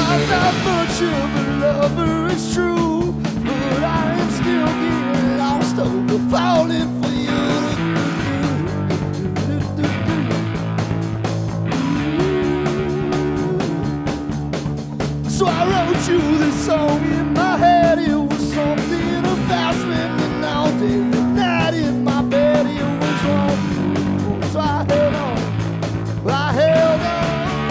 I'm not much of a lover, it's true, but I am still getting lost over falling for you. So I wrote you this song in my head. It was something about spending all day and night in my bed. It was wrong, so I held on. I held on.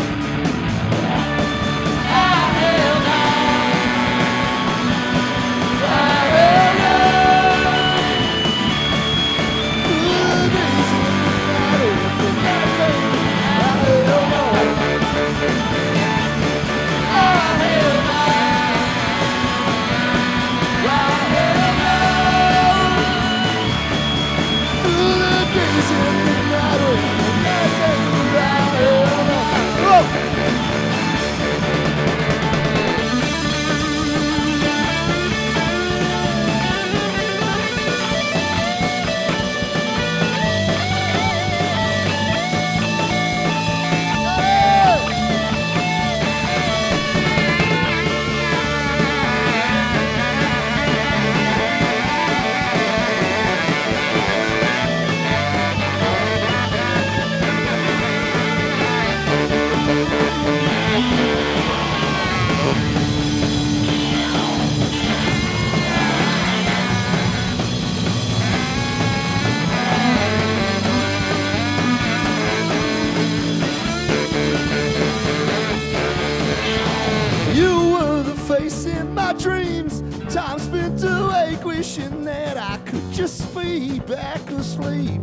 In my dreams, time spent awake, wishing that I could just be back asleep.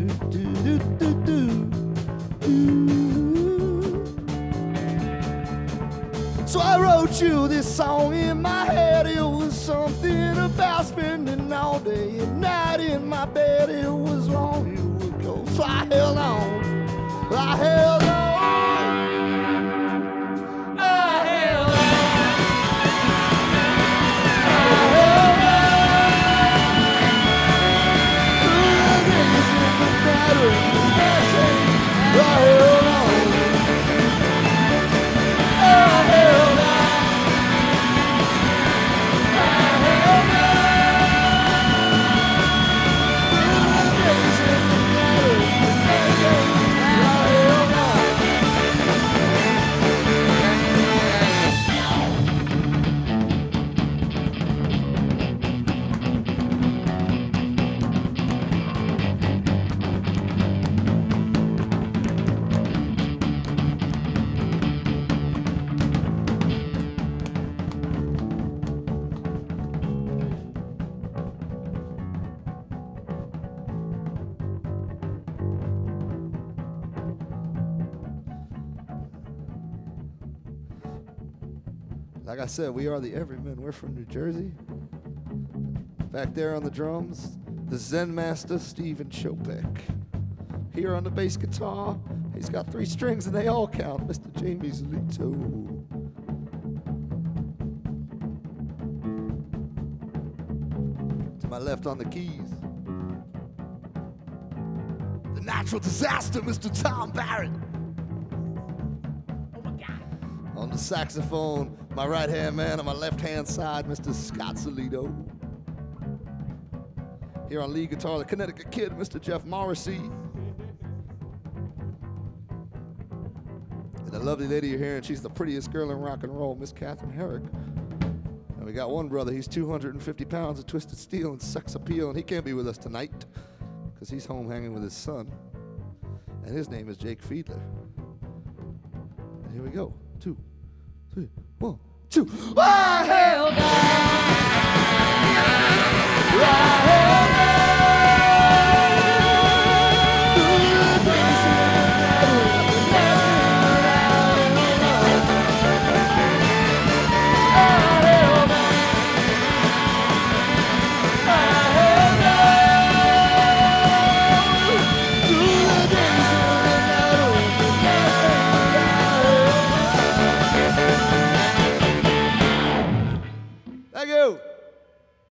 So I wrote you this song in my head. It was something about spending all day and night in my bed. It was wrong, you would go. So I held on. I held on. Like I said, we are the Everymen. We're from New Jersey. Back there on the drums, the Zen master, Stephen Chopek. Here on the bass guitar, he's got 3 strings and they all count, Mr. Jamie Zolito. To my left on the keys, the natural disaster, Mr. Tom Barrett. On the saxophone, my right-hand man. On my left-hand side, Mr. Scott Solito. Here on lead guitar, the Connecticut Kid, Mr. Jeff Morrissey. And the lovely lady you're hearing, she's the prettiest girl in rock and roll, Miss Catherine Herrick. And we got one brother, he's 250 pounds of twisted steel and sex appeal, and he can't be with us tonight because he's home hanging with his son. And his name is Jake Fiedler. And here we go. 2, 3, 1, 2. I held on.